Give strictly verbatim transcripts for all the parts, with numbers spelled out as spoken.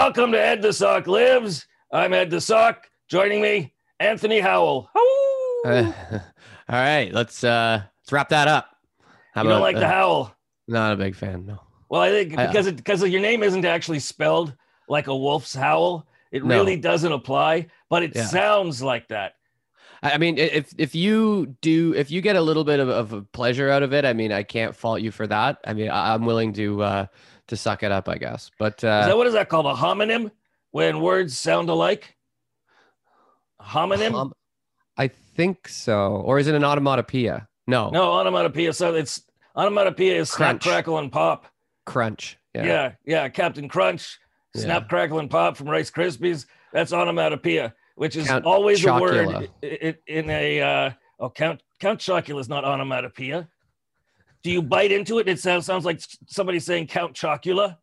Welcome to Ed the Sock Lives. I'm Ed the Sock. Joining me, Anthony Howell. Uh, all right, let's uh let's wrap that up. How You don't about like the uh, howl? not a big fan, no. Well, I think I, uh, because it because your name isn't actually spelled like a wolf's howl, it really no, doesn't apply, but it yeah. sounds like that. I, I mean, i- if if you do, if you get a little bit of, of a pleasure out of it, I mean, I can't fault you for that. I mean, I, I'm willing to uh to suck it up, I guess. But Is uh, that what is that called? A homonym when words sound alike? A homonym? hum, I think so. Or is it an automatopoeia? No, No, onomatopoeia. So it's onomatopoeia is snap, crunch, crackle, and pop. crunch. Yeah, Yeah, yeah. Captain Crunch, yeah. Snap, Crackle, and Pop from Rice Krispies. That's onomatopoeia, which is Count always a Chocula. word in, in a. Uh, oh, Count Count Chocula is not onomatopoeia. Do you bite into it? It sounds sounds like somebody saying Count Chocula.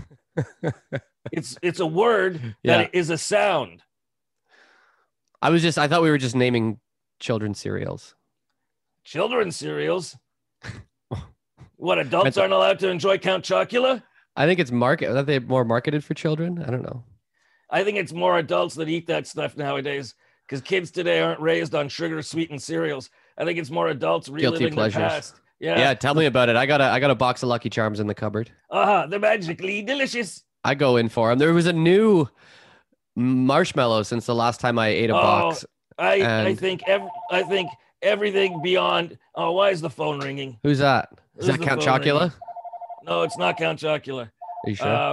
It's it's a word Yeah. that is a sound. I was just, I thought we were just naming children's cereals. Children's cereals. What, adults That's- aren't allowed to enjoy Count Chocula? I think it's market. Are they more marketed for children? I don't know. I think it's more adults that eat that stuff nowadays because kids today aren't raised on sugar sweetened cereals. I think it's more adults reliving the pleasures. past. Yeah. Yeah, tell me about it. I got a I got a box of Lucky Charms in the cupboard. Uh-huh. They're magically delicious. I go in for them. There was a new marshmallow since the last time I ate a Oh, box. I I And- think every, I think everything beyond. Oh, why is the phone ringing? Who's that? Is Who's that the Count phone Chocula? ringing? No, it's not Count Chocula. Are you sure? Uh,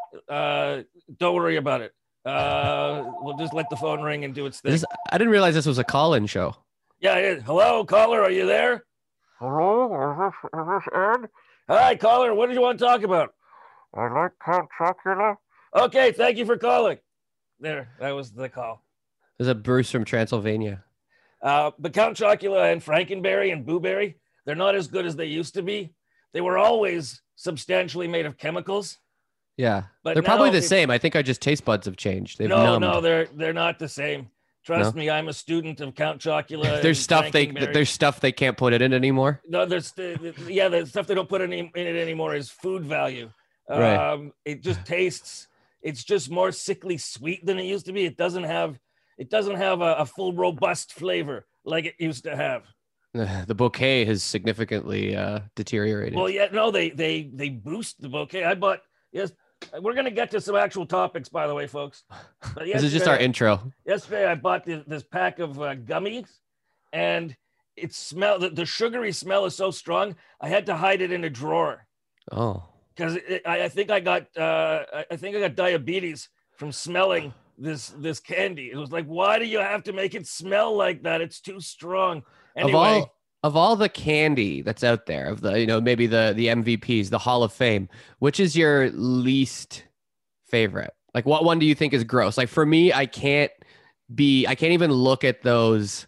uh, don't worry about it. Uh, we'll just let the phone ring and do its thing. This, I didn't realize this was a call-in show. Yeah, it is. Hello, caller. Are you there? Hello, is this, is this Ed? Hi, caller. What did you want to talk about? I like Count Chocula. Okay, thank you for calling. There, that was the call. There's a Bruce from Transylvania. Uh, but Count Chocula and Frankenberry and Booberry, they're not as good as they used to be. They were always substantially made of chemicals. Yeah, But they're probably now the it's- same. I think our just taste buds have changed. They've no, numbed. no, they're they're not the same. Trust No? me, I'm a student of Count Chocula. There's and stuff they Frankenberry. there's stuff they can't put it in anymore. No, there's yeah, the stuff they don't put in, in it anymore is food value. Right. Um, it just tastes. It's just more sickly sweet than it used to be. It doesn't have. It doesn't have a, a full robust flavor like it used to have. The bouquet has significantly uh, deteriorated. Well, yeah, no, they they they boost the bouquet. I bought. Yes, we're gonna get to some actual topics, by the way, folks. But This is just our yesterday- intro. Yesterday, I bought this, this pack of uh, gummies, and it smell the, the sugary smell is so strong. I had to hide it in a drawer Oh, because I, I think I got uh, I- I think I got diabetes from smelling this this candy. It was like, why do you have to make it smell like that? It's too strong. Anyway, of all of all the candy that's out there, of the you know maybe the the M V Ps, the Hall of Fame, which is your least favorite? Like, what one do you think is gross? Like for me, I can't be, I can't even look at those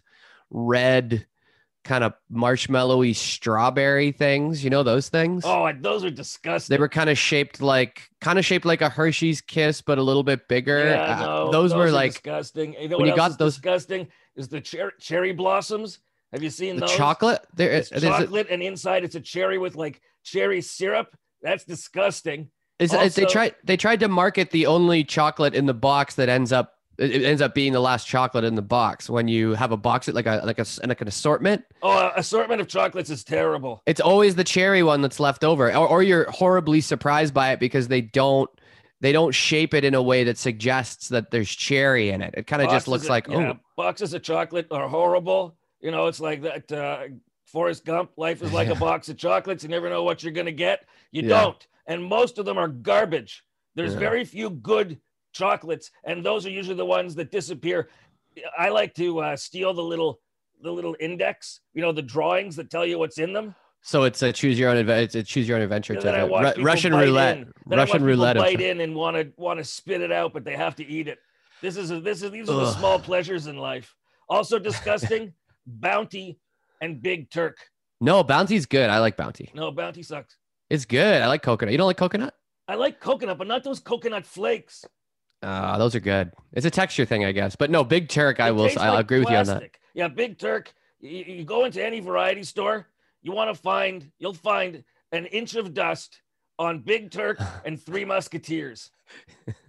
red kind of marshmallowy strawberry things. You know those things? oh, those are disgusting. They were kind of shaped like kind of shaped like a Hershey's Kiss, but a little bit bigger. Yeah, Uh, no, those, were are like disgusting. You know when what you else got is those- disgusting is the cher- cherry blossoms. Have you seen the those? chocolate. There, It's there's a- chocolate, and inside it's a cherry with like cherry syrup. That's disgusting. Is is they Also- tried they tried to market the only chocolate in the box that ends up it it ends up being the last chocolate in the box when you have a box like a like a like an assortment. Oh, uh, assortment of chocolates is terrible. It's always the cherry one that's left over, or, or you're horribly surprised by it because they don't they don't shape it in a way that suggests that there's cherry in it. It kind of just Boxes looks of- like yeah, oh boxes of chocolate are horrible. You know, it's like that. Uh, Forrest Gump, life is like a box of chocolates. You never know what you're gonna get. You Yeah. don't, and most of them are garbage. There's Yeah. very few good chocolates, and those are usually the ones that disappear. I like to uh, steal the little the little index. You know, the drawings that tell you what's in them. so it's a choose your own adventure. It's a choose your own adventure. And To then I the- watch Ru- people Russian bite roulette. in. Then Russian I watch roulette. people of- bite in and want to want to spit it out, but they have to eat it. This is a, this is these are the Ugh. small pleasures in life. Also disgusting, Bounty and Big Turk. No, Bounty's good. I like Bounty. No, Bounty sucks. It's good. I like coconut. You don't like coconut? I like coconut, but not those coconut flakes. Uh, those are good. It's a texture thing, I guess. But no, Big Turk, I It will. tastes I like agree with you on that. plastic. Yeah, Big Turk. You, you go into any variety store, you want to find, you'll find an inch of dust on Big Turk and Three Musketeers.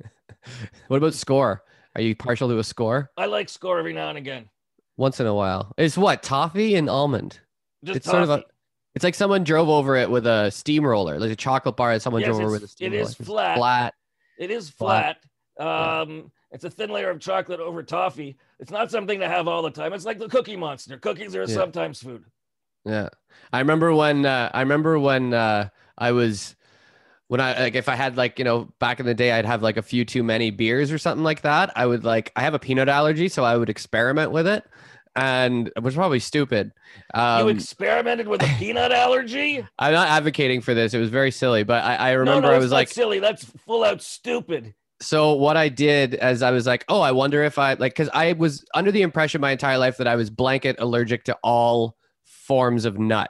What about score? Are you partial to a score? I like Score every now and again. Once in a while. It's what? Toffee and almond. Just It's toffee. sort of a it's like someone drove over it with a steamroller, like a chocolate bar that someone Yes, drove over it's- with a it steamroller. is It's flat. flat. It is Flat. flat. Um, It's a thin layer of chocolate over toffee. It's not something to have all the time. It's like the Cookie Monster. Cookies are Yeah. sometimes food. Yeah. I remember when uh, I remember when uh, I was when I like if I had like, you know, back in the day I'd have like a few too many beers or something like that. I would like I have a peanut allergy, so I would experiment with it. And it was probably stupid. Um, you experimented with a peanut allergy? I'm not advocating for this. It was very silly, but I, I No, remember no, I it's was not like, silly. That's full out stupid. so what I did as I was like, oh, I wonder if I like, because I was under the impression my entire life that I was blanket allergic to all forms of nut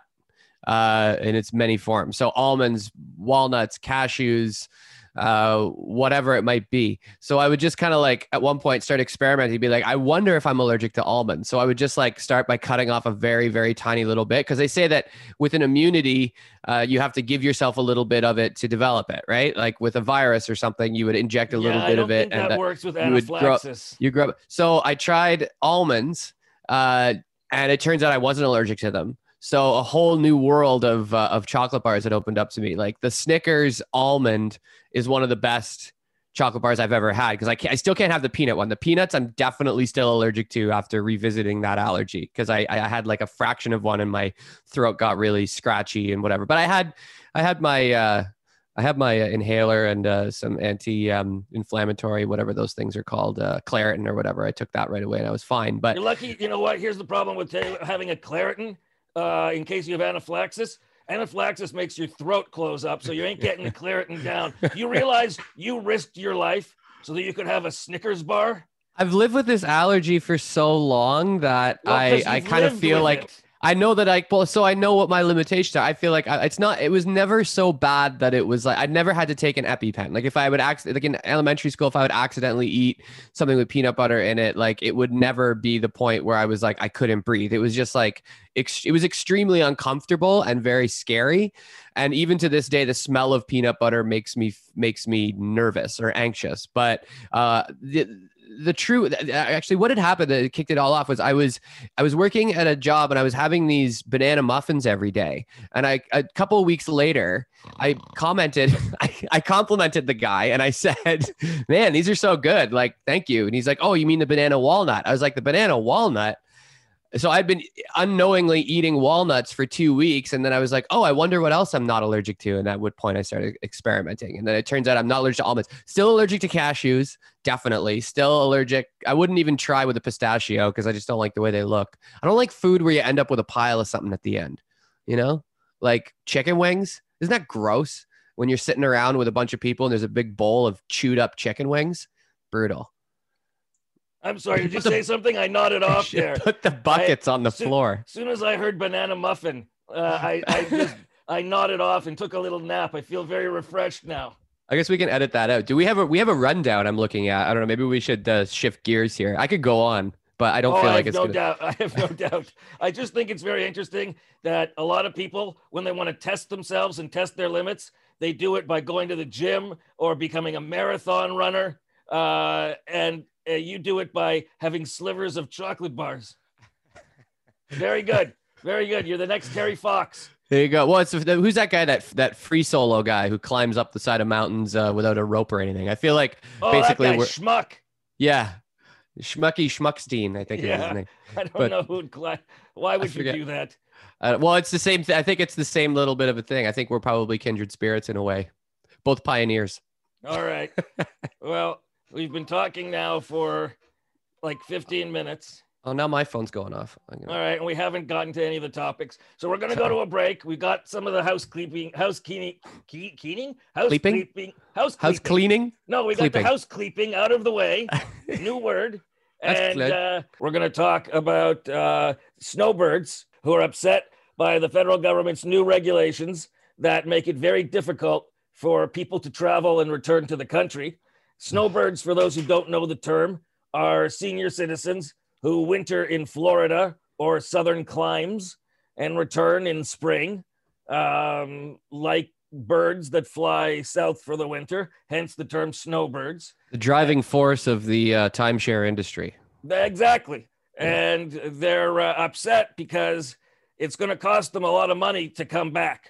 uh, in its many forms. So almonds, walnuts, cashews, uh, whatever it might be. So I would just kind of like at one point start experimenting, be like, I wonder if I'm allergic to almonds. So I would just like start by cutting off a very, very tiny little bit. Cause they say that with an immunity, uh, you have to give yourself a little bit of it to develop it, right? Like with a virus or something, you would inject a yeah, little I bit don't of it. think that and works with you would grow- anaphylaxis. you grow up. So I tried almonds, uh, and it turns out I wasn't allergic to them. So a whole new world of uh, of chocolate bars had opened up to me. Like the Snickers almond is one of the best chocolate bars I've ever had because I can't, I still can't have the peanut one. The peanuts I'm definitely still allergic to after revisiting that allergy because I I had like a fraction of one and my throat got really scratchy and whatever. But I had I had my uh, I have my uh, inhaler and uh, some anti um, inflammatory whatever those things are called, uh, Claritin or whatever. I took that right away and I was fine. But You're lucky. You know what? Here's the problem with ta- having a Claritin uh, in case you have anaphylaxis. Anaphylaxis makes your throat close up, so you ain't getting the Claritin down. You realize you risked your life so that you could have a Snickers bar? I've lived with this allergy for so long that Well, I, 'cause I you've kind of lived feel with like it. I know that I, well, so I know what my limitations are. I feel like I, it's not, it was never so bad that it was like, I'd never had to take an EpiPen. Like if I would accident, like in elementary school, if I would accidentally eat something with peanut butter in it, like it would never be the point where I was like, I couldn't breathe. It was just like, ex- it was extremely uncomfortable and very scary. And even to this day, the smell of peanut butter makes me, makes me nervous or anxious. But, uh, the, the true actually what had happened that kicked it all off was I was I was working at a job and I was having these banana muffins every day. And I a couple of weeks later, I commented, I, I complimented the guy and I said, man, these are so good. Like, thank you. And he's like, oh, you mean the banana walnut? I was like, the banana walnut. So I'd been unknowingly eating walnuts for two weeks. And then I was like, oh, I wonder what else I'm not allergic to. And at what point I started experimenting. And then it turns out I'm not allergic to almonds. Still allergic to cashews. Definitely. Still allergic. I wouldn't even try with a pistachio because I just don't like the way they look. I don't like food where you end up with a pile of something at the end. You know, like chicken wings. Isn't that gross when you're sitting around with a bunch of people and there's a big bowl of chewed up chicken wings? Brutal. I'm sorry, did you Put the- say something? I nodded off there. Put the buckets on the soon- floor. As soon as I heard banana muffin, uh, I, I just I nodded off and took a little nap. I feel very refreshed now. I guess we can edit that out. Do we have a we have a rundown I'm looking at? I don't know. Maybe we should uh, shift gears here. I could go on, but I don't oh, feel I like have it's no gonna... doubt. I have no doubt. I just think it's very interesting that a lot of people, when they want to test themselves and test their limits, they do it by going to the gym or becoming a marathon runner. Uh, and uh, you do it by having slivers of chocolate bars. Very good. Very good. You're the next Terry Fox. There you go. Well, it's, who's that guy, that that free solo guy who climbs up the side of mountains uh, without a rope or anything? I feel like Oh, basically that guy, we're Schmuck. yeah, Schmucky Schmuckstein, I think is Yeah. his name. I don't But- know who'd climb. Why would you forget. do that? Uh, well, it's the same. Th- I think it's the same little bit of a thing. I think we're probably kindred spirits in a way, both pioneers. All right. Well, we've been talking now for like fifteen minutes. Oh, now my phone's going off. I'm gonna- All right, and we haven't gotten to any of the topics, so we're going to go to a break. We got some of the housekeeping, house cleaning, key, keening, house Cleeping? cleeping, house House cleeping. cleaning. No, we got Cleeping. the house cleeping out of the way. New word. That's and good. uh, we're going to talk about uh, snowbirds who are upset by the federal government's new regulations that make it very difficult for people to travel and return to the country. Snowbirds, for those who don't know the term, are senior citizens who winter in Florida or southern climes and return in spring, um, like birds that fly south for the winter, hence the term snowbirds. The driving force of the uh, timeshare industry. Exactly. Yeah. And they're uh, upset because it's going to cost them a lot of money to come back.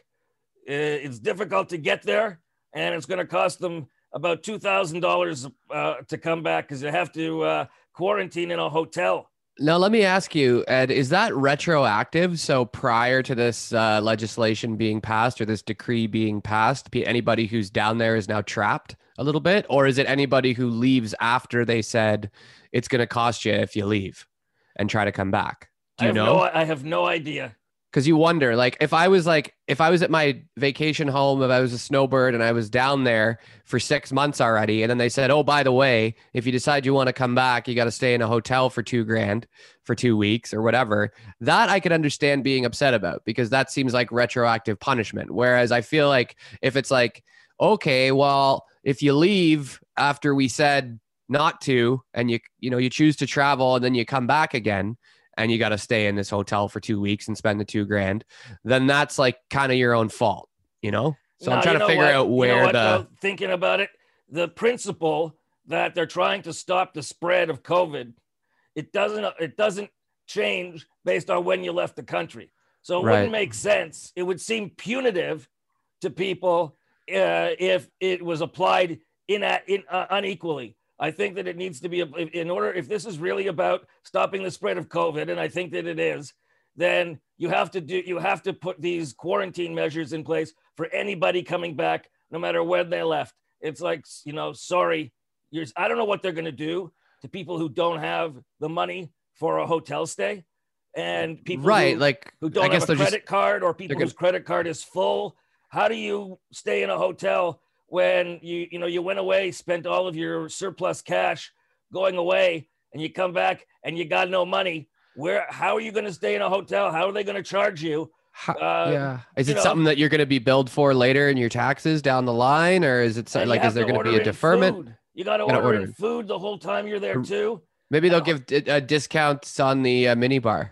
It's difficult to get there, and it's going to cost them about two thousand dollars uh, to come back because they have to uh, quarantine in a hotel. Now, let me ask you, Ed, is that retroactive? So prior to this uh, legislation being passed or this decree being passed, anybody who's down there is now trapped a little bit? Or is it anybody who leaves after they said it's going to cost you if you leave and try to come back? Do you I have know? No, I have no idea. Because you wonder, like, if I was like, if I was at my vacation home, if I was a snowbird and I was down there for six months already, and then they said, oh, by the way, if you decide you want to come back, you got to stay in a hotel for two grand for two weeks or whatever, that I could understand being upset about, because that seems like retroactive punishment. Whereas I feel like if it's like, okay, well, if you leave after we said not to, and you, you know, you choose to travel and then you come back again, and you got to stay in this hotel for two weeks and spend the two grand, then that's like kind of your own fault, you know? So No, I'm trying you to know figure what? out where you know what, the, though, thinking about it, the principle that they're trying to stop the spread of COVID, it doesn't, it doesn't change based on when you left the country. So it Right. wouldn't make sense. It would seem punitive to people uh, if it was applied in, in uh, unequally. I think that it needs to be, in order, if this is really about stopping the spread of COVID, and I think that it is, then you have to do, you have to put these quarantine measures in place for anybody coming back, no matter when they left. It's like, you know, sorry, you're, I don't know what they're going to do to people who don't have the money for a hotel stay, and people right, who, like, who don't I guess have a they're credit just, card, or people gonna- whose credit card is full. How do you stay in a hotel when you, you know, you went away, spent all of your surplus cash going away, and you come back and you got no money? Where, how are you going to stay in a hotel? How are they going to charge you? How, Uh, yeah. Is you it know, something that you're going to be billed for later in your taxes down the line? Or is it so- and you like, have is there to going to be order a in deferment? food. You got to Gotta order, order in in. food the whole time you're there Or- too. Maybe they'll Uh, give d- uh, discounts on the uh, mini bar.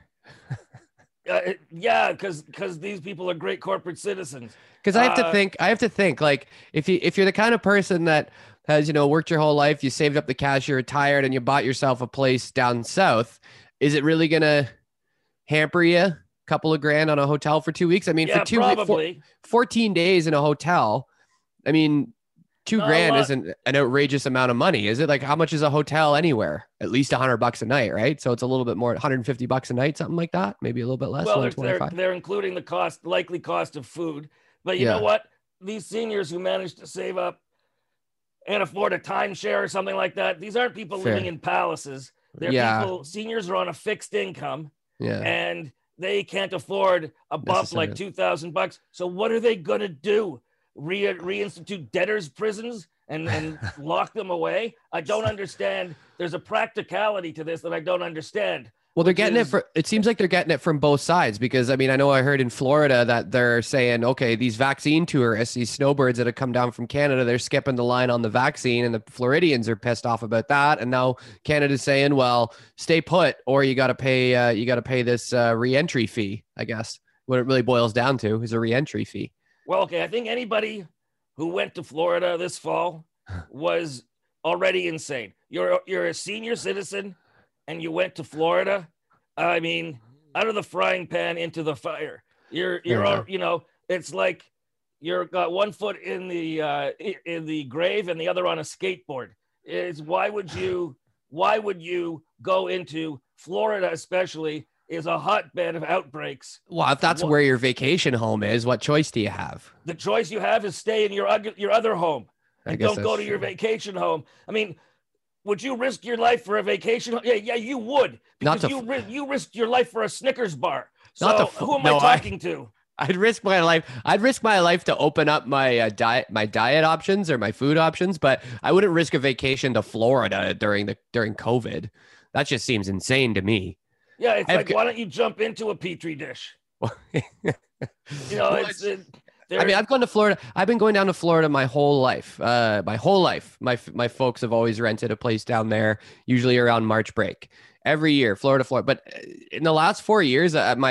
Uh, it- yeah, because because these people are great corporate citizens. Because I have to Uh, think, I have to think, like, if you if you're the kind of person that has, you know, worked your whole life, you saved up the cash, you're retired, and you bought yourself a place down south, is it really gonna hamper you a couple of grand on a hotel for two weeks? I mean, Yeah, for two four- probably. fourteen days in a hotel, I mean, two Not a grand lot. isn't an outrageous amount of money, is it? Like, how much is a hotel anywhere? At least a hundred bucks a night, right? So it's a little bit more, one hundred fifty bucks a night, something like that. Maybe a little bit less. Well, they're, they're, one twenty-five. they're including the cost, likely cost of food. But you Yeah. know what? These seniors who managed to save up and afford a timeshare or something like that, these aren't people Fair. living in palaces. They're Yeah. people, seniors are on a fixed income, Yeah. and they can't afford a bump like Necessarily. two thousand bucks. So what are they going to do? Re- reinstitute debtors prisons and, and lock them away? I don't understand. There's a practicality to this that I don't understand. Well, they're which getting it is- for, it seems like they're getting it from both sides, because I mean, I know I heard in Florida that they're saying, okay, these vaccine tourists, these snowbirds that have come down from Canada, they're skipping the line on the vaccine, and the Floridians are pissed off about that. And now Canada's saying, well, stay put, or you got to pay, uh, you got to pay this uh, reentry fee. I guess what it really boils down to is a reentry fee. Well, okay, I think anybody who went to Florida this fall was already insane. You're you're a senior citizen and you went to Florida. I mean, out of the frying pan into the fire. You're you're Yeah. all, you know, it's like you're got one foot in the uh, i- in the grave and the other on a skateboard. Is why would you why would you go into Florida, especially, is a hotbed of outbreaks. Well, if that's What- where your vacation home is, what choice do you have? The choice you have is stay in your ug- your other home I and guess don't go that's to your true. vacation home. I mean, would you risk your life for a vacation? Yeah, yeah, you would, Not because to you ri- you risked your life for a Snickers bar. So Not to f- who am no, I I- talking to? I'd risk my life. I'd risk my life to open up my uh, diet, my diet options or my food options, but I wouldn't risk a vacation to Florida during the during COVID. That just seems insane to me. Yeah, it's I've like, g- why don't you jump into a petri dish? You know, Well, it's. It, I there- mean, I've gone to Florida. I've been going down to Florida my whole life. Uh, my whole life. My f- my folks have always rented a place down there, usually around March break, every year, Florida, Florida. But uh, in the last four years, at my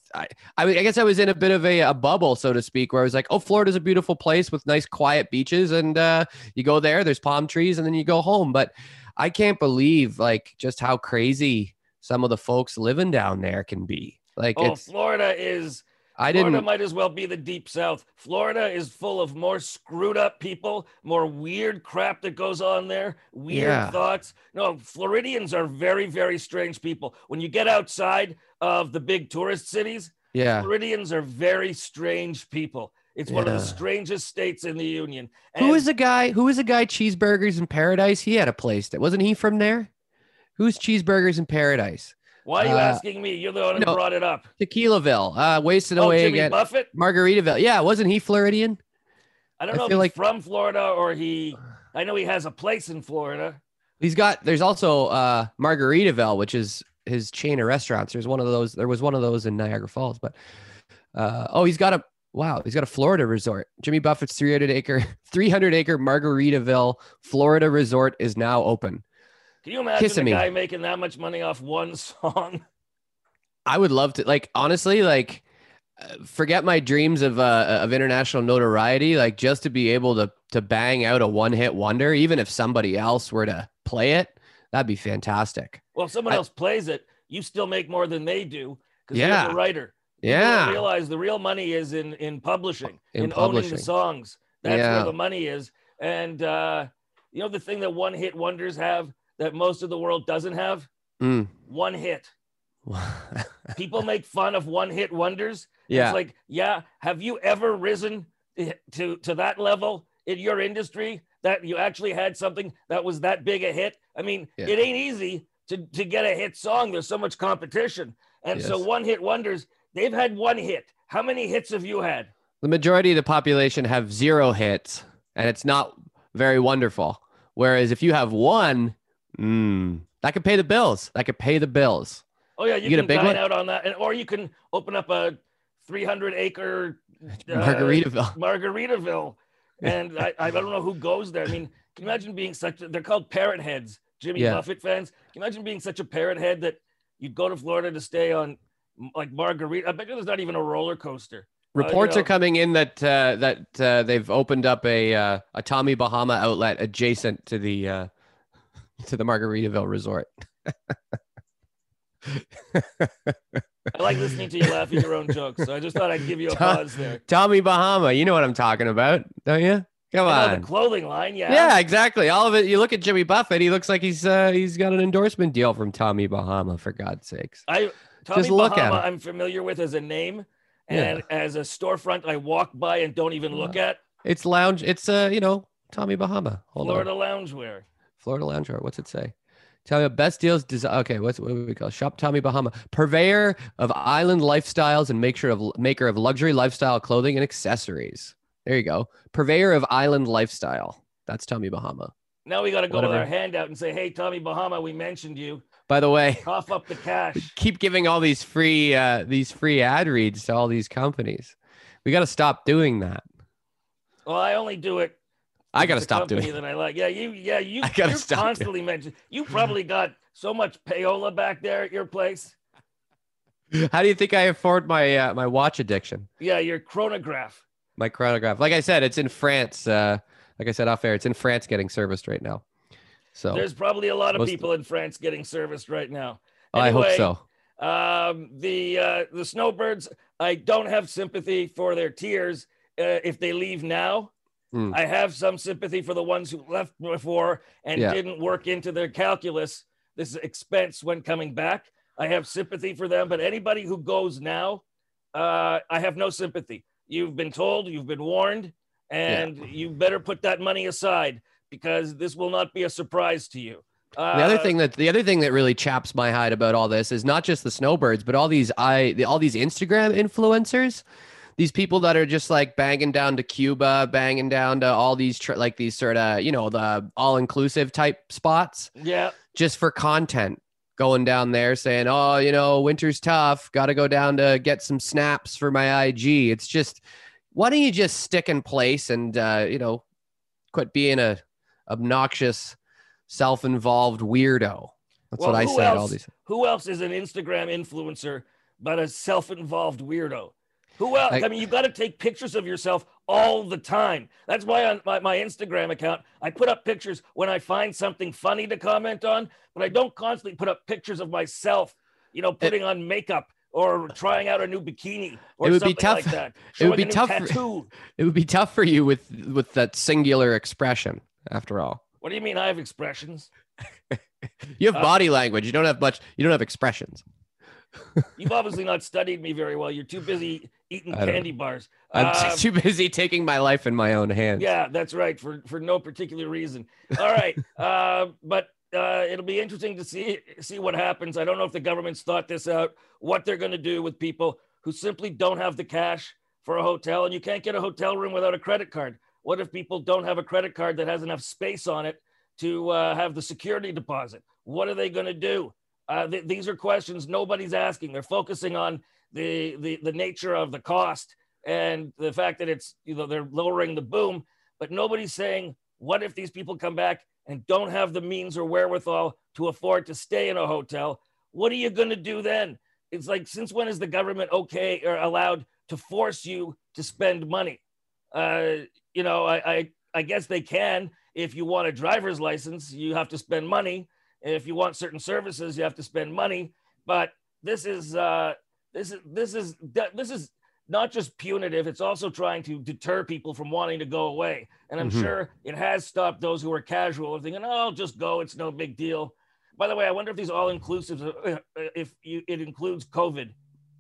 I, I mean, I guess I was in a bit of a, a bubble, so to speak, where I was like, oh, Florida's a beautiful place with nice, quiet beaches. And uh, you go there, there's palm trees, and then you go home. But I can't believe like just how crazy some of the folks living down there can be. Like, Oh, it's, Florida is. I Florida didn't, might as well be the deep south. Florida is full of more screwed up people, more weird crap that goes on there, weird Yeah. thoughts. No, Floridians are very, very strange people. When you get outside of the big tourist cities, yeah. Floridians are very strange people. It's one of the Yeah. strangest states in the union. Who And is the guy? Who is the guy? Cheeseburgers in Paradise. He had a place that wasn't he from there? Who's Cheeseburgers in Paradise? why are you uh, asking me? You're the one who no. brought it up. Tequilaville. Uh, wasted Oh, away Jimmy again. Buffett? Margaritaville. Yeah, wasn't he Floridian? I don't I know if feel he's like- from Florida or he, I know he has a place in Florida. He's got. There's also uh, Margaritaville, which is his chain of restaurants. There's one of those. There was one of those in Niagara Falls, but uh, oh, he's got a wow. He's got a Florida resort. Jimmy Buffett's three hundred acre, three hundred acre Margaritaville, Florida resort is now open. Can you imagine Kissing a me. guy making that much money off one song? I would love to. Like honestly, like uh, forget my dreams of uh, of international notoriety. Like just to be able to to bang out a one hit wonder, even if somebody else were to play it, that'd be fantastic. Well, if someone I- else plays it, you still make more than they do because Yeah. you're the writer. People don't Yeah. realize the real money is in in publishing, In in, owning publishing. the songs. That's Yeah. where the money is. And uh, you know the thing that one hit wonders have that most of the world doesn't have? Mm. One hit. People make fun of one hit wonders. Yeah. It's like, yeah, have you ever risen to to that level in your industry that you actually had something that was that big a hit? I mean, Yeah. it ain't easy to, to get a hit song. There's so much competition. And so Yes. one hit wonders, they've had one hit. How many hits have you had? The majority of the population have zero hits, and it's not very wonderful. Whereas if you have one, mm, that could pay the bills. That could pay the bills. Oh yeah, you, You get a can big dine one? out on that. And or you can open up a three hundred acre uh, Margaritaville. Margaritaville. And I, I don't know who goes there. I mean, can you imagine being such a, they're called parrot heads, Jimmy Yeah. Buffett fans. Can you imagine being such a parrot head that you'd go to Florida to stay on like Margarita? I bet you there's not even a roller coaster. Reports you are know- coming in that uh, that uh, they've opened up a uh, a Tommy Bahama outlet adjacent to the uh, to the Margaritaville resort. I like listening to you laugh at your own jokes. So I just thought I'd give you a Tom- pause there. Tommy Bahama, you know what I'm talking about, don't you? Come I know on. the clothing line, yeah. Yeah, exactly. All of it. You look at Jimmy Buffett; he looks like he's uh, he's got an endorsement deal from Tommy Bahama. For God's sakes, I Tommy Just look at Bahama, him. I'm familiar with as a name, and as a storefront I walk by and don't even look at. it's lounge. It's uh, you know, Tommy Bahama. Hold Florida on, loungewear. Florida loungewear. What's it say? Tell me best deals. Desi- okay, what's what do we call it? Shop Tommy Bahama, purveyor of island lifestyles and maker of maker of luxury lifestyle clothing and accessories. There you go, purveyor of island lifestyle. That's Tommy Bahama. Now we got to go Whatever. with our handout and say, "Hey, Tommy Bahama, we mentioned you. By the way, Cough up the cash." keep giving all these free uh, these free ad reads to all these companies. We got to stop doing that. Well, I only do it. I if got to it's a stop company doing it. that I like. Yeah, you. Yeah, you. I gotta You're stop doing it. constantly mentioned. You probably got so much payola back there at your place. How do you think I afford my uh, my watch addiction? Yeah, your chronograph. My chronograph. Like I said, it's in France. Uh, like I said off air, it's in France getting serviced right now. So There's probably a lot of most- people in France getting serviced right now. I hope Anyway, so. Um, the uh, the snowbirds, I don't have sympathy for their tears uh, if they leave now. Hmm. I have some sympathy for the ones who left before and Yeah. didn't work into their calculus this expense when coming back. I have sympathy for them, but anybody who goes now, uh, I have no sympathy. You've been told, you've been warned, and you better put that money aside because this will not be a surprise to you. Uh, The other thing that the other thing that really chaps my hide about all this is not just the snowbirds, but all these I the, all these Instagram influencers, these people that are just like banging down to Cuba, banging down to all these tr- like these sort of you know the all inclusive type spots yeah, just for content. Going down there saying, "Oh, you know, winter's tough. Got to go down to get some snaps for my I G." It's just, why don't you just stick in place and uh, you know, quit being a obnoxious, self-involved weirdo? That's Well, what I who say. to else- all these. who else is an Instagram influencer but a self-involved weirdo. Who else? Like- I mean, you've got to take pictures of yourself all the time. That's why on my, my Instagram account, I put up pictures when I find something funny to comment on, but I don't constantly put up pictures of myself, you know, putting on makeup or trying out a new bikini or It would be something tough- like that. it would Showing be a new tough for- tattoo. It would be tough for you with with that singular expression. After all, What do you mean I have expressions? you have Uh, body language. You don't have much. You don't have expressions. You've obviously not studied me very well. You're too busy eating I don't candy bars. I'm Um, too busy taking my life in my own hands. Yeah, that's right. For for no particular reason. All right, uh, but uh, it'll be interesting to see see what happens. I don't know if the government's thought this out. What they're going to do with people who simply don't have the cash for a hotel, and you can't get a hotel room without a credit card. What if people don't have a credit card that has enough space on it to uh, have the security deposit? What are they going to do? Uh, th- these are questions nobody's asking. They're focusing on the, the the nature of the cost and the fact that it's, you know, they're lowering the boom, but nobody's saying, what if these people come back and don't have the means or wherewithal to afford to stay in a hotel? What are you going to do then? It's like, since when is the government okay or allowed to force you to spend money? Uh, you know, I, I I guess they can. If you want a driver's license, you have to spend money. If you want certain services, you have to spend money. But this is uh, this is this is this is not just punitive. It's also trying to deter people from wanting to go away. And I'm Mhm. sure it has stopped those who are casual and thinking, "Oh, I'll just go. It's no big deal." By the way, I wonder if these all-inclusives, uh, if you, it includes COVID.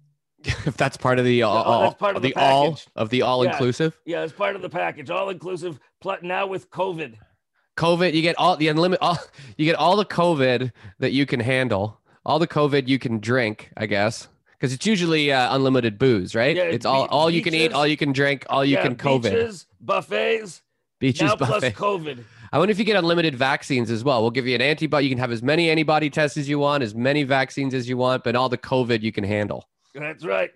If that's part of the all, Oh, that's part of the all package. of the all Yeah. inclusive. Yeah, it's part of the package, all-inclusive. pl- Now with COVID. COVID, you get all the unlimited. All you get all the COVID that you can handle. All the COVID you can drink, I guess, because it's usually uh, unlimited booze, right? Yeah, it's all be- all you can eat, beaches. all you can drink, all you yeah, can COVID. Beaches, buffets, Beaches, now buffet. plus COVID. I wonder if you get unlimited vaccines as well. We'll give you an antibody. You can have as many antibody tests as you want, as many vaccines as you want, but all the COVID you can handle. That's right.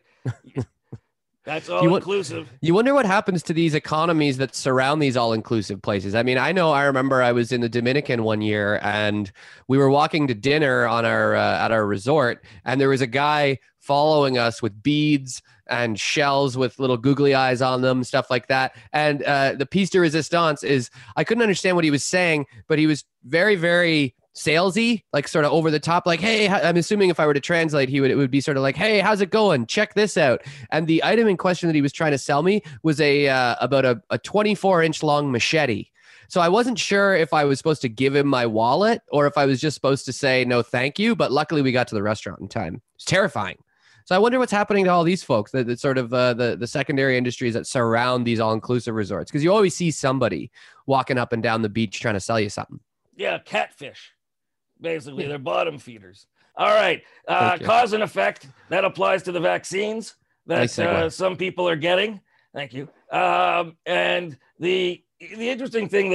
That's You want- all-inclusive. You wonder what happens to these economies that surround these all-inclusive places. I mean, I know I remember I was in the Dominican one year and we were walking to dinner on our uh, at our resort, and there was a guy following us with beads and shells with little googly eyes on them, stuff like that. And uh, the piece de resistance is I couldn't understand what he was saying, but he was very, very salesy, like sort of over the top, like, hey, I'm assuming if I were to translate, he would it would be sort of like, hey, how's it going? Check this out. And the item in question that he was trying to sell me was a uh, about a, a twenty-four inch long machete. So I wasn't sure if I was supposed to give him my wallet or if I was just supposed to say no, thank you. But luckily, we got to the restaurant in time. It's terrifying. So I wonder what's happening to all these folks, the, the sort of uh, the the secondary industries that surround these all inclusive resorts, because you always see somebody walking up and down the beach trying to sell you something. Yeah, catfish. Basically, they're bottom feeders. All right. Uh, Thank you. cause and effect. That applies to the vaccines that Nice segue. uh, some people are getting. Thank you. Um, and the the interesting thing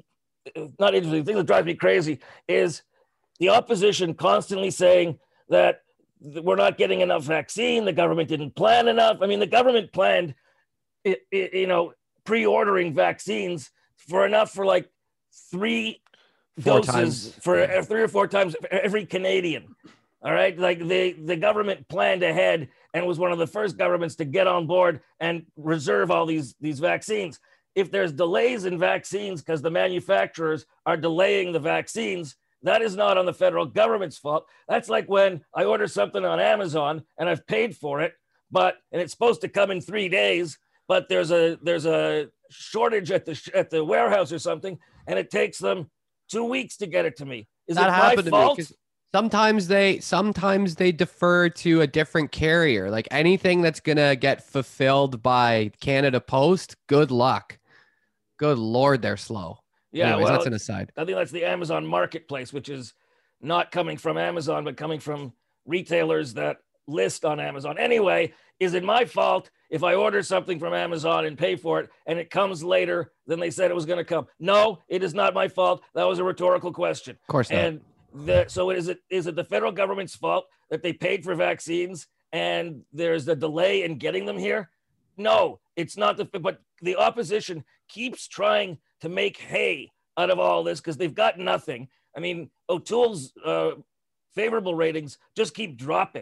that, not interesting, thing that drives me crazy is the opposition constantly saying that th- we're not getting enough vaccine. The government didn't plan enough. I mean, the government planned, it, it, you know, pre-ordering vaccines for enough for like three Four doses times. for uh, three or four times for every Canadian. All right. Like the, the government planned ahead and was one of the first governments to get on board and reserve all these, these vaccines. If there's delays in vaccines because the manufacturers are delaying the vaccines, that is not on the federal government's fault. That's like when I order something on Amazon and I've paid for it, but and it's supposed to come in three days, but there's a there's a shortage at the at the warehouse or something, and it takes them two weeks to get it to me. Is That it my happened to me, fault? 'cause sometimes they sometimes they defer to a different carrier. Like anything that's gonna get fulfilled by Canada Post, good luck. Good Lord, they're slow. Yeah, Anyways, well, that's an aside. I think that's the Amazon marketplace, which is not coming from Amazon, but coming from retailers that list on Amazon. Anyway, is it my fault if I order something from Amazon and pay for it and it comes later than they said it was going to come? No, it is not my fault. That was a rhetorical question. Of course not. And the, so is it is it the federal government's fault that they paid for vaccines and there's a delay in getting them here? No, it's not the but the opposition keeps trying to make hay out of all this because they've got nothing. I mean, O'Toole's uh, favorable ratings just keep dropping.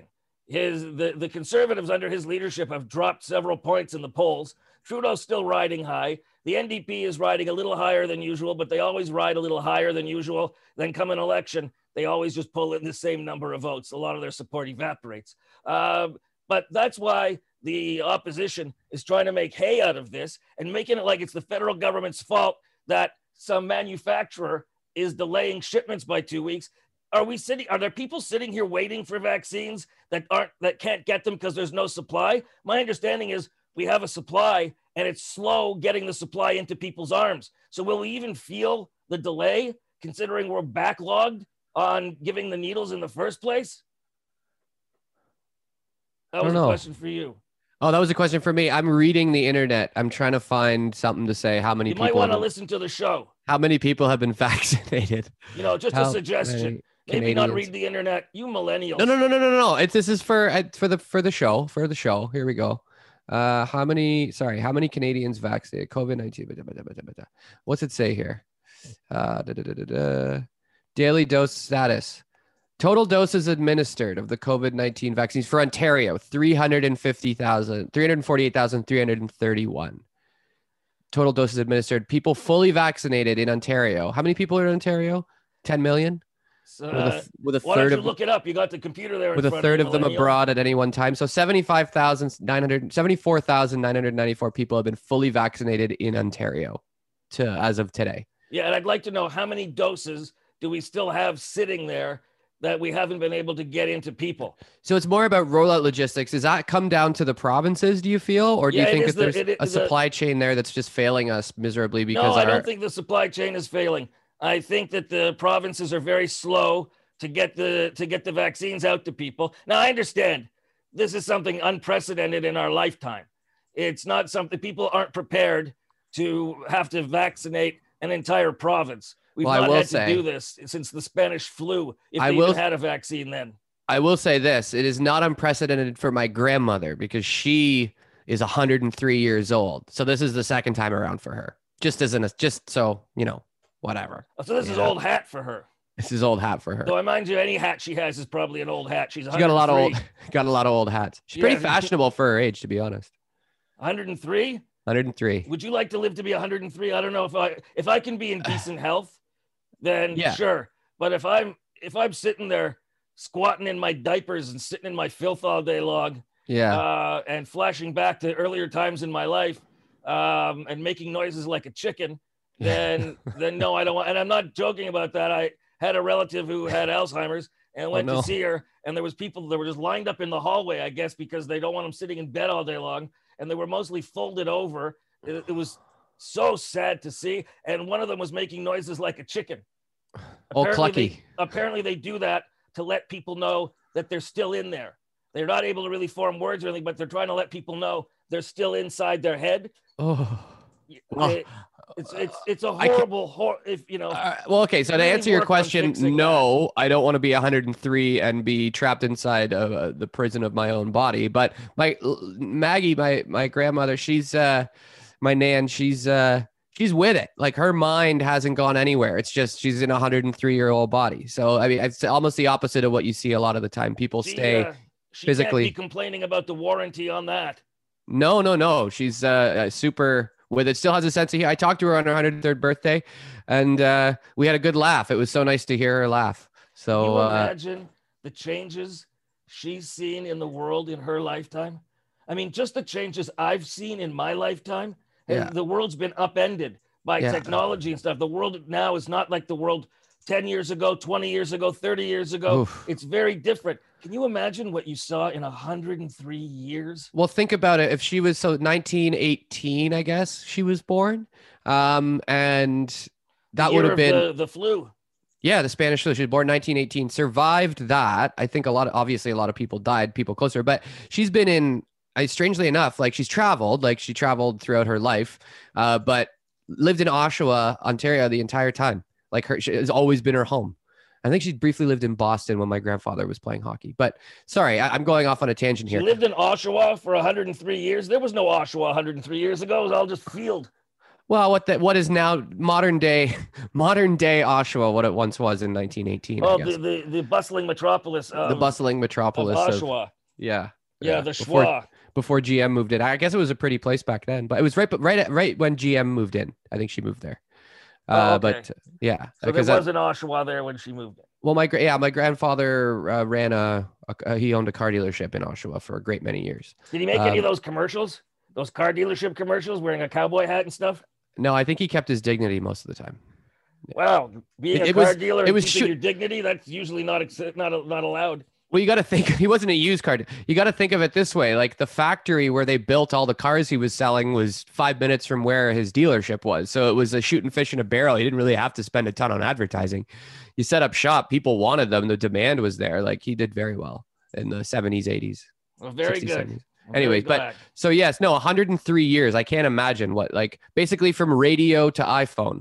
his the, the conservatives under his leadership have dropped several points in the polls. Trudeau's still riding high. The N D P is riding a little higher than usual, but they always ride a little higher than usual. Then come an election, they always just pull in the same number of votes. A lot of their support evaporates. Um, but that's why the opposition is trying to make hay out of this and making it like it's the federal government's fault that some manufacturer is delaying shipments by two weeks. Are we sitting? Are there people sitting here waiting for vaccines that aren't that can't get them because there's no supply? My understanding is we have a supply and it's slow getting the supply into people's arms. So will we even feel the delay considering we're backlogged on giving the needles in the first place? That was a question for you. Oh, that was a question for me. I'm reading the internet. I'm trying to find something to say. How many you people might want to have, listen to the show. How many people have been vaccinated? You know, just How a suggestion. Maybe not read the internet. You millennials. No, no, no, no, no, no. It's this is for for the for the show for the show. Here we go. Uh, how many? Sorry, how many Canadians vaccinated COVID nineteen? What's it say here? Uh, da, da, da, da, da. Daily dose status. Total doses administered of the COVID nineteen vaccines for Ontario, three hundred fifty thousand, three hundred forty-eight thousand, three hundred thirty-one. Total doses administered. People fully vaccinated in Ontario. How many people are in Ontario? ten million? So, with a, with a why third don't you of look it up? You got the computer there. With a third of them abroad at any one time. So seventy-five thousand nine hundred, seventy-four thousand nine hundred ninety-four people have been fully vaccinated in Ontario to as of today. Yeah, and I'd like to know how many doses do we still have sitting there that we haven't been able to get into people. So it's more about rollout logistics. Does that come down to the provinces, do you feel? Or do yeah, you think that the, there's it, a supply the, chain there that's just failing us miserably? Because No, I our... don't think the supply chain is failing. I think that the provinces are very slow to get the to get the vaccines out to people. Now, I understand this is something unprecedented in our lifetime. It's not something people aren't prepared to have to vaccinate an entire province. We've well, not had say, to do this since the Spanish flu, if I they will, even had a vaccine then. I will say this. It is not unprecedented for my grandmother because she is one hundred three years old. So this is the second time around for her. Just as an, just so, you know, whatever. So this yeah. is old hat for her. This is old hat for her. So I mind you, any hat she has is probably an old hat. She's she got a lot of old, got a lot of old hats. She's pretty yeah. fashionable for her age, to be honest. one hundred three? one hundred three. Would you like to live to be one hundred three? I don't know if I if I can be in decent health, then yeah. sure. But if I'm if I'm sitting there squatting in my diapers and sitting in my filth all day long, yeah, uh, and flashing back to earlier times in my life, um, and making noises like a chicken, then then no, I don't want. And I'm not joking about that. I had a relative who had Alzheimer's and went oh, no. to see her, and there was people that were just lined up in the hallway, I guess, because they don't want them sitting in bed all day long, and they were mostly folded over. It, it was so sad to see, and one of them was making noises like a chicken. Oh, apparently clucky. They, apparently they do that to let people know that they're still in there. They're not able to really form words or anything, but they're trying to let people know they're still inside their head. Oh, it, it's it's it's a horrible, hor- if you know. Uh, well, okay. So to really answer your question, no, that. I don't want to be one hundred three and be trapped inside of uh, the prison of my own body. But my Maggie, my my grandmother, she's uh, my nan. She's uh, she's with it. Like her mind hasn't gone anywhere. It's just she's in a one hundred three year old body. So I mean, it's almost the opposite of what you see a lot of the time. People she, stay uh, she physically can't be complaining about the warranty on that. No, no, no. She's uh, super with it. Still has a sense of humor. I talked to her on her one hundred third birthday, and uh, we had a good laugh. It was so nice to hear her laugh. So Can you uh, imagine the changes she's seen in the world in her lifetime. I mean, just the changes I've seen in my lifetime. Yeah. The world's been upended by yeah. technology and stuff. The world now is not like the world ten years ago, twenty years ago, thirty years ago. Oof. It's very different. Can you imagine what you saw in one hundred three years? Well, think about it. If she was so nineteen eighteen, I guess she was born. Um, and that would have been the, the flu. Yeah, the Spanish flu. She was born nineteen eighteen, survived that. I think a lot of, obviously a lot of people died, people closer, but she's been in, I, strangely enough, like she's traveled, like she traveled throughout her life, uh, but lived in Oshawa, Ontario the entire time. Like her, she has always been her home. I think she briefly lived in Boston when my grandfather was playing hockey. But sorry, I, I'm going off on a tangent here. She lived in Oshawa for one hundred three years. There was no Oshawa one hundred three years ago. It was all just field. Well, what that what is now modern day, modern day Oshawa, what it once was in nineteen eighteen. Oh, the, the the bustling metropolis. Of, the bustling metropolis of of Oshawa. Yeah. Yeah, the Before schwa. before G M moved in. I guess it was a pretty place back then, but it was right, but right, at, right when G M moved in. I think she moved there. Oh, Uh, okay. but yeah, So there because that, was an Oshawa there when she moved in. well, my gra- yeah, my grandfather uh, ran a, a he owned a car dealership in Oshawa for a great many years. Did he make any of Um, those commercials? Those car dealership commercials wearing a cowboy hat and stuff? No, I think he kept his dignity most of the time. Wow, being It- a it car was- dealer it and was keeping shoot- your dignity, that's usually not accept- not not allowed. Well, you got to think he wasn't a used car. You got to think of it this way: like the factory where they built all the cars he was selling was five minutes from where his dealership was. So it was a shooting fish in a barrel. He didn't really have to spend a ton on advertising. You set up shop, people wanted them. The demand was there. Like he did very well in the seventies, eighties. Well, very sixties, good. seventies. I'm very Anyways, but glad. so yes, no, one hundred three years. I can't imagine what, like basically from radio to iPhone.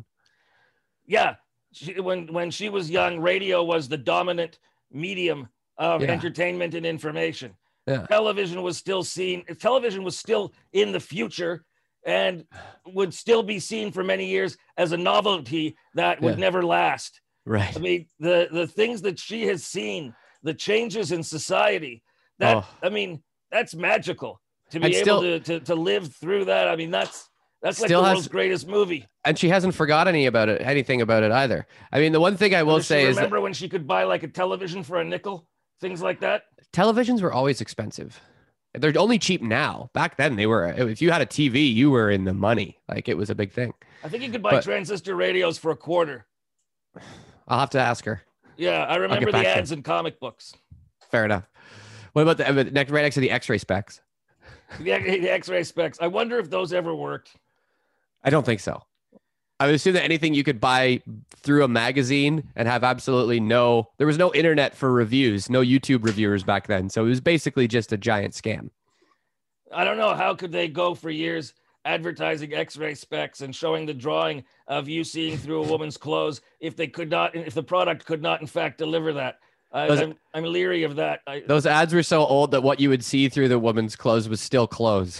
Yeah, she, when when she was young, radio was the dominant medium of Yeah. entertainment and information. Yeah. Television was still seen. Television was still in the future and would still be seen for many years as a novelty that would Yeah. never last. Right. I mean, the the things that she has seen, the changes in society, that Oh. I mean, that's magical to be And able still- to, to to live through that. I mean, that's that's like Still the has- world's greatest movie. And she hasn't forgot any about it, anything about it either. I mean, the one thing I will Does she say is that remember when she could buy like a television for a nickel, things like that. televisions were always expensive. They're only cheap now. Back then, they were. If you had a T V, you were in the money. Like it was a big thing. I think you could buy But- transistor radios for a quarter. I'll have to ask her. Yeah, I remember back the to you. ads in comic books. Fair enough. What about the uh, next, right next to the X-ray specs? The, the X-ray specs. I wonder if those ever worked. I don't think so. I would assume that anything you could buy through a magazine and have absolutely no, there was no internet for reviews, no YouTube reviewers back then. So it was basically just a giant scam. I don't know how could they go for years advertising X-ray specs and showing the drawing of you seeing through a woman's clothes if they could not, if the product could not in fact deliver that. I, Those- I'm, I'm leery of that. I, Those ads were so old that what you would see through the woman's clothes was still clothes.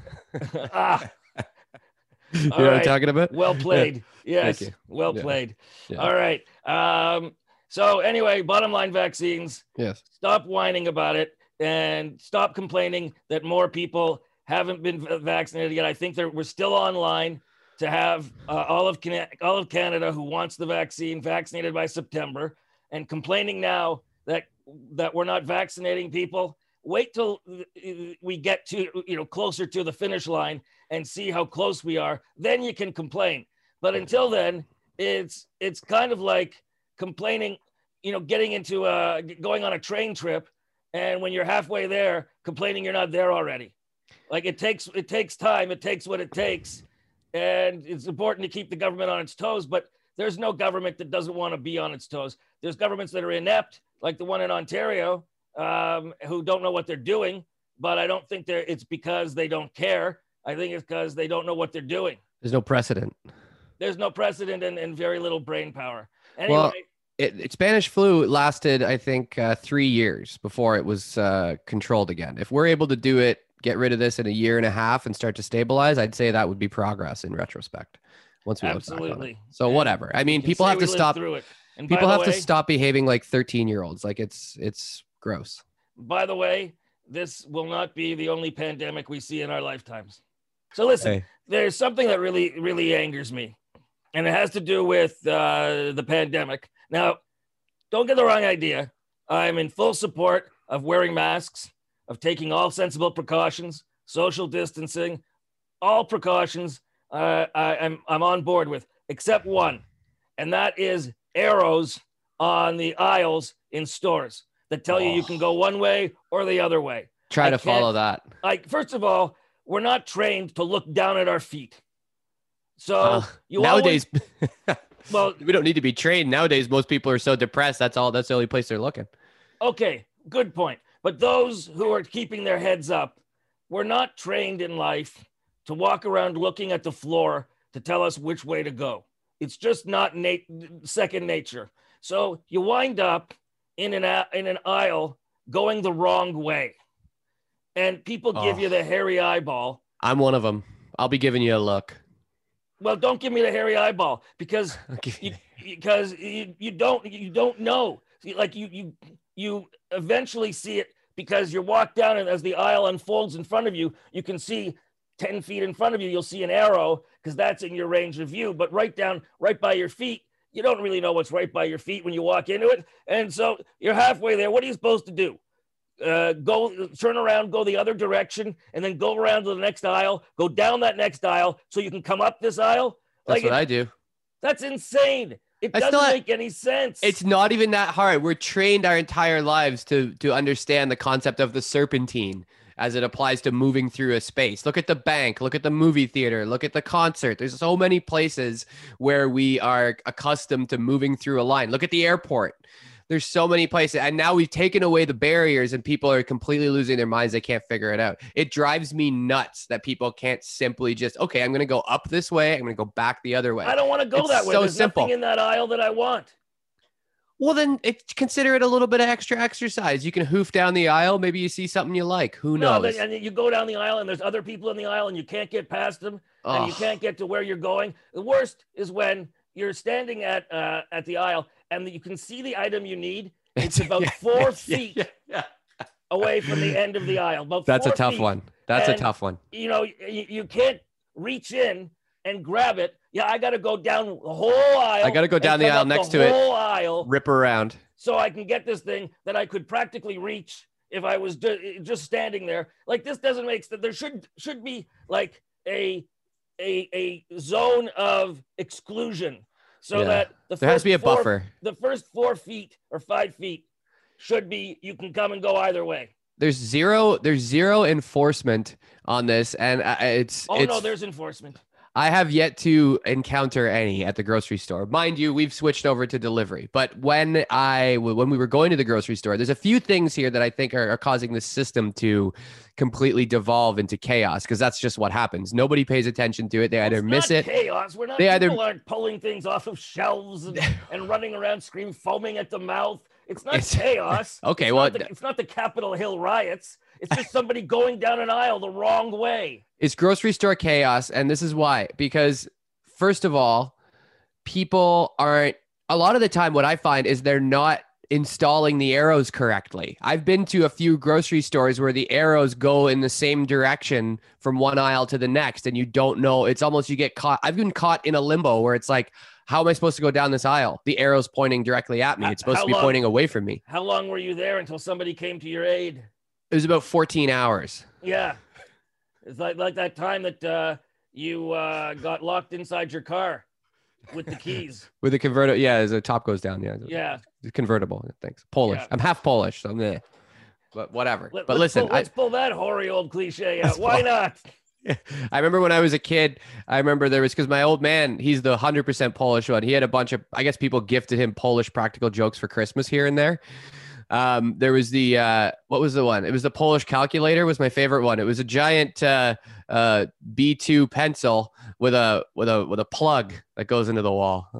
ah, You know All what I'm right. talking about? well played. Yes, you. well Yeah. played. Yeah. All right. Um, so anyway, bottom line, vaccines. Yes. Stop whining about it and stop complaining that more people haven't been v- vaccinated yet. I think that we're still online to have uh, all of Can- all of Canada who wants the vaccine vaccinated by September, and complaining now that that we're not vaccinating people. Wait till uh, we get to you know closer to the finish line and see how close we are. Then you can complain. But until then, it's it's kind of like complaining, you know, getting into a going on a train trip, and when you're halfway there, complaining you're not there already. Like it takes it takes time. It takes what it takes, and it's important to keep the government on its toes. But there's no government that doesn't want to be on its toes. There's governments that are inept, like the one in Ontario, um, who don't know what they're doing. But I don't think they're. It's because they don't care. I think it's because they don't know what they're doing. There's no precedent. There's no precedent and, and very little brain power. Anyway, Well, it, it- Spanish flu lasted, I think, uh, three years before it was uh, controlled again. If we're able to do it, get rid of this in a year and a half and start to stabilize, I'd say that would be progress in retrospect. Once we look back on it. absolutely. So And whatever. I we mean, can people say have we to lived stop. through it. And by People the have to way- stop behaving like thirteen year olds. Like it's it's gross. By the way, this will not be the only pandemic we see in our lifetimes. So listen, Hey. there's something that really, really angers me, and it has to do with uh, the pandemic. Now, don't get the wrong idea. I'm in full support of wearing masks, of taking all sensible precautions, social distancing, all precautions. Uh, I, I'm I'm on board with, except one, and that is arrows on the aisles in stores that tell you you can go one way or the other way. Try I to can't- follow that. Like, first of all, we're not trained to look down at our feet. So Uh, you Nowadays, always, well, we don't need to be trained. Nowadays, most people are so depressed. That's all. That's the only place they're looking. okay, good point. But those who are keeping their heads up, we're not trained in life to walk around looking at the floor to tell us which way to go. It's just not nat- second nature. So you wind up in an a- in an aisle going the wrong way, and people give Oh. you the hairy eyeball. I'm one of them. I'll be giving you a look. Well, don't give me the hairy eyeball because I'll give you, you- because you, you don't you don't know. Like you you you eventually see it because you walk down and as the aisle unfolds in front of you, you can see ten feet in front of you, you'll see an arrow because that's in your range of view. But right down, right by your feet, you don't really know what's right by your feet when you walk into it. And so you're halfway there. What are you supposed to do? Uh, go turn around, go the other direction, and then go around to the next aisle, go down that next aisle so you can come up this aisle. That's like what it, I do. That's insane. It That's doesn't not- make any sense. It's not even that hard. We're trained our entire lives to to understand the concept of the serpentine as it applies to moving through a space. Look at the bank, look at the movie theater, look at the concert. There's so many places where we are accustomed to moving through a line. Look at the airport. There's so many places. And now we've taken away the barriers and people are completely losing their minds. They can't figure it out. It drives me nuts that people can't simply just, okay, I'm going to go up this way. I'm going to go back the other way. I don't want to go It's that way. so There's simple. nothing in that aisle that I want. Well, then it, consider it a little bit of extra exercise. You can hoof down the aisle. Maybe you see something you like. Who No, knows? then, and you go down the aisle and there's other people in the aisle and you can't get past them and you Ugh. can't get to where you're going. The worst is when you're standing at uh, at the aisle and you can see the item you need. It's about Yeah, four yeah, feet yeah, yeah. away from the end of the aisle. About That's a four tough feet. one. That's And, a tough one. You know, you, you can't reach in and grab it. Yeah, I got to go down the whole aisle. I gotta go and down the come aisle up next the to it. whole aisle Rip around. so I can get this thing that I could practically reach if I was ju- just standing there. Like this doesn't make sense. There should should be like a a a zone of exclusion so Yeah. that the There has first to be a four- buffer. The first four feet or five feet should be you can come and go either way. There's zero. There's zero enforcement on this, and uh, it's. Oh it's, no, there's enforcement. I have yet to encounter any at the grocery store. Mind you, we've switched over to delivery. But when I when we were going to the grocery store, there's a few things here that I think are, are causing the system to completely devolve into chaos because that's just what happens. Nobody pays attention to it. They either It's miss not it. Chaos. We're not. They either- People aren't pulling things off of shelves and, and running around, screaming, foaming at the mouth. It's not It's- chaos. Okay, it's well, not the, it's not the Capitol Hill riots. It's just somebody going down an aisle the wrong way. It's grocery store chaos. And this is why. Because, first of all, people aren't, a lot of the time, what I find is they're not installing the arrows correctly. I've been to a few grocery stores where the arrows go in the same direction from one aisle to the next, and you don't know. It's almost you get caught. I've been caught in a limbo where it's like, how am I supposed to go down this aisle? The arrow's pointing directly at me. It's supposed How to be long- pointing away from me. How long were you there until somebody came to your aid? It was about fourteen hours. Yeah. It's like, like that time that uh, you uh, got locked inside your car with the keys. With the convertible, yeah, the top goes down. Yeah, Yeah. the convertible. Thanks. Polish. Yeah. I'm half Polish, so meh. But whatever. Let, but let's listen, pull, let's pull that hoary old cliche Let's out. Why pull- not? I, I remember when I was a kid. I remember there was because my old man, he's the hundred percent Polish one. He had a bunch of, I guess, people gifted him Polish practical jokes for Christmas here and there. Um, there was the uh, what was the one? It was the Polish calculator. Was my favorite one. It was a giant uh, uh, B two pencil with a with a with a plug that goes into the wall.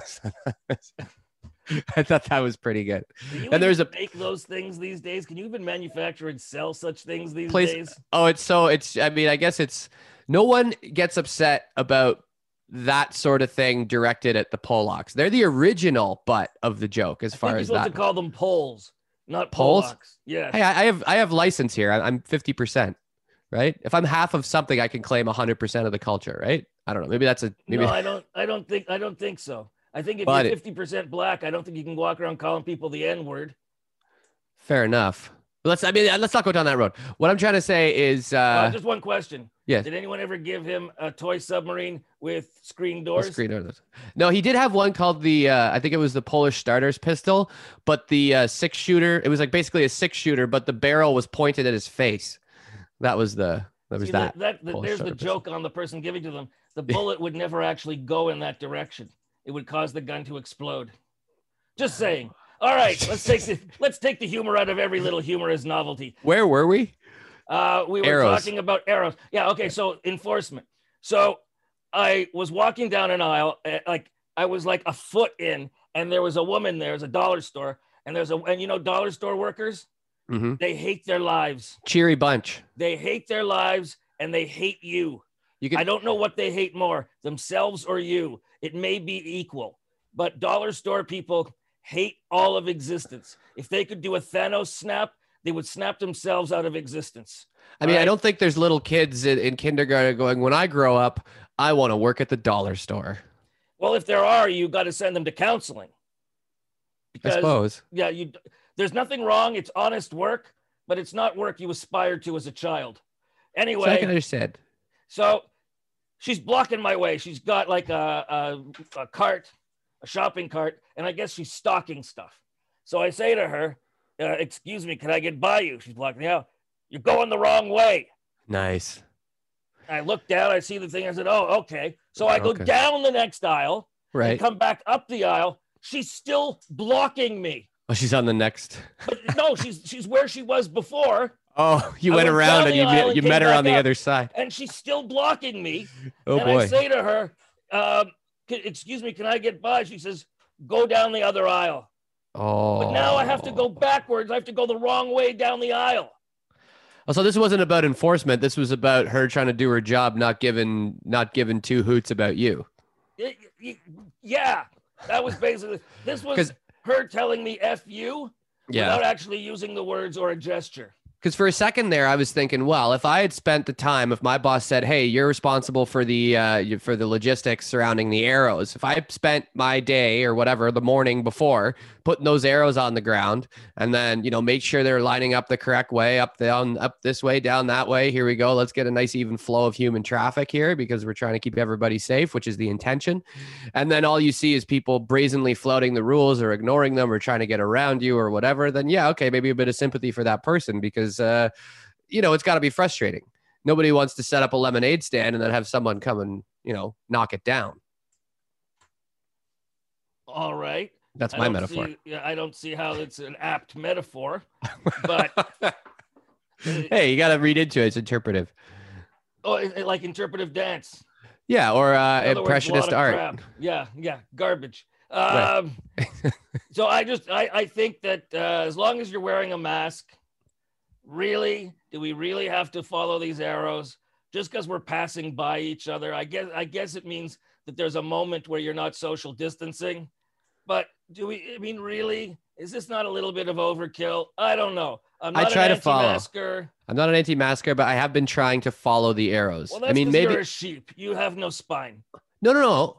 I thought that was pretty good. Do you And there's even a- make those things these days? Can you even manufacture and sell such things these Please- days? Oh, it's so it's. I mean, I guess it's no one gets upset about that sort of thing directed at the Polacks. They're the original butt of the joke as I far think you're as supposed that. to call them Poles, not Poles? Polacks. Yeah. Hey, I I have I have license here. I- I'm fifty percent, right? If I'm half of something, I can claim one hundred percent of the culture, right? I don't know. Maybe that's a maybe. No, I don't. I don't think. I don't think so. I think if But you're it- fifty percent black, I don't think you can walk around calling people the N word. Fair enough. But let's. I mean, let's not go down that road. What I'm trying to say is, Uh, uh, just one question. yes. Did anyone ever give him a toy submarine with screen The doors? screen doors. No, he did have one called the. Uh, I think it was the Polish starters pistol, but the uh, six shooter. It was like basically a six shooter, but the barrel was pointed at his face. That was the. That was See, that. that, that Polish there's the starter pistol. joke on the person giving to them. The bullet would never actually go in that direction. It would cause the gun to explode. Just saying. All right, let's take the let's take the humor out of every little humorous novelty. Where were we? Uh, we were Arrows. talking about arrows. Yeah. Okay. So enforcement. So I was walking down an aisle, uh, like I was like a foot in, and there was a woman there. There's a dollar store, and there's a and you know dollar store workers, Mm-hmm. they hate their lives. Cheery bunch. They hate their lives, and they hate you. You can. I don't know what they hate more, themselves or you. It may be equal, but dollar store people hate all of existence. If they could do a Thanos snap, they would snap themselves out of existence. I mean, Right? I don't think there's little kids in, in kindergarten going, when I grow up, I want to work at the dollar store. Well, if there are, you got to send them to counseling. I suppose. Yeah, you. There's nothing wrong. It's honest work, but it's not work you aspired to as a child. Anyway, So I can understand. so she's blocking my way. She's got like a, a, a cart, a shopping cart, and I guess she's stocking stuff. So I say to her, uh, excuse me, can I get by you? She's blocking me out. You're going the wrong way. Nice. I look down, I see the thing. I said, oh, okay. So I go Okay. down the next aisle and Right. come back up the aisle. She's still blocking me. Oh, she's on the next. But no, she's she's where she was before, Oh, you I went went around down and the you aisle met, and you came met her back on the up. other side. and she's still blocking me. Oh and boy. I say to her, um, "C- excuse me, can I get by? She says, go down the other aisle. Oh. But now I have to go backwards. I have to go the wrong way down the aisle. Oh, so this wasn't about enforcement. This was about her trying to do her job, not giving not giving two hoots about you. Y- y- Yeah, that was basically, this was 'Cause- her telling me F you Yeah. without actually using the words or a gesture. Because for a second there, I was thinking, well, if I had spent the time, if my boss said, "Hey, you're responsible for the uh, you- for the logistics surrounding the arrows," if I spent my day or whatever the morning before putting those arrows on the ground, and then you know make sure they're lining up the correct way, up down, up this way, down that way. Here we go. Let's get a nice even flow of human traffic here because we're trying to keep everybody safe, which is the intention. And then all you see is people brazenly flouting the rules or ignoring them or trying to get around you or whatever. Then yeah, okay, maybe a bit of sympathy for that person because. Uh, you know, it's got to be frustrating. Nobody wants to set up a lemonade stand and then have someone come and, you know, knock it down. All right. That's I my don't metaphor. see- yeah, I don't see how it's an apt metaphor, but Hey, you got to read into it. It's interpretive. oh, it- it- like interpretive dance. Yeah. Or uh, In other words, a lot impressionist of art. crap. Yeah, yeah, garbage. Right. Um, so I just, I, I think that uh, as long as you're wearing a mask, really, do we really have to follow these arrows just because we're passing by each other? I guess, I guess it means that there's a moment where you're not social distancing, but do we? I mean, really, is this not a little bit of overkill? I don't know. I'm I not try an to follow. anti-masker. I'm not an anti-masker, but I have been trying to follow the arrows. Well, that's I mean, 'cause maybe. you're a sheep. You have no spine. No, no, no.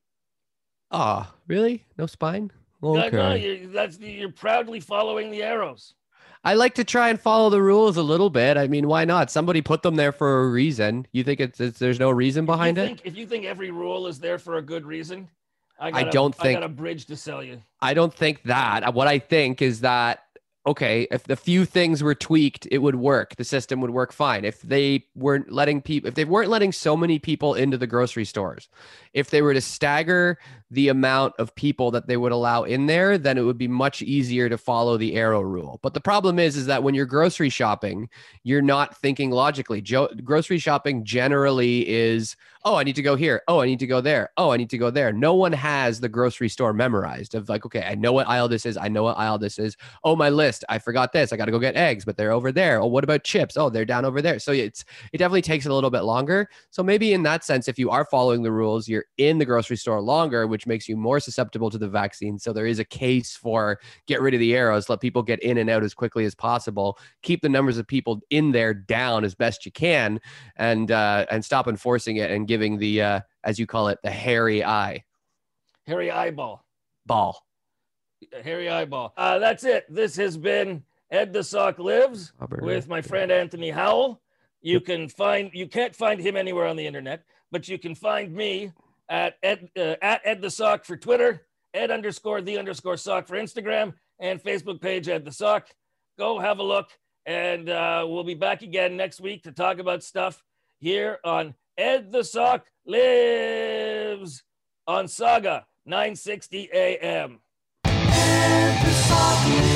Ah, really? No spine? No, Okay. no, you, that's you're proudly following the arrows. I like to try and follow the rules a little bit. I mean, why not? Somebody put them there for a reason. You think it's, it's there's no reason behind you it? think, If you think every rule is there for a good reason, I, got I a- don't I think- got a bridge to sell you. I don't think that. What I think is that, okay, if the few things were tweaked, it would work. The system would work fine. If they weren't letting people, if they weren't letting so many people into the grocery stores, if they were to stagger the amount of people that they would allow in there, then it would be much easier to follow the arrow rule. But the problem is, is that when you're grocery shopping, you're not thinking logically. Jo- grocery shopping generally is, oh, I need to go here. Oh, I need to go there. Oh, I need to go there. No one has the grocery store memorized of like, okay, I know what aisle this is. I know what aisle this is. Oh, my list. I forgot this. I got to go get eggs, but they're over there. Oh, what about chips? Oh, they're down over there. So it's, it definitely takes a little bit longer. So maybe in that sense, if you are following the rules, you're in the grocery store longer, which makes you more susceptible to the vaccine. So there is a case for get rid of the arrows, let people get in and out as quickly as possible, keep the numbers of people in there down as best you can, and uh, and stop enforcing it and giving the, uh, as you call it, the hairy eye Harry Eyeball. ball. Harry Eyeball. Uh, that's it. This has been Ed the Sock Lives with my friend Anthony Howell. You can find, you can't find him anywhere on the internet, but you can find me at Ed, uh, at Ed the Sock for Twitter, Ed underscore the underscore sock for Instagram, and Facebook page Ed the Sock. Go have a look, and uh, we'll be back again next week to talk about stuff here on Ed the Sock Lives on Saga nine sixty A M. Ed the Sock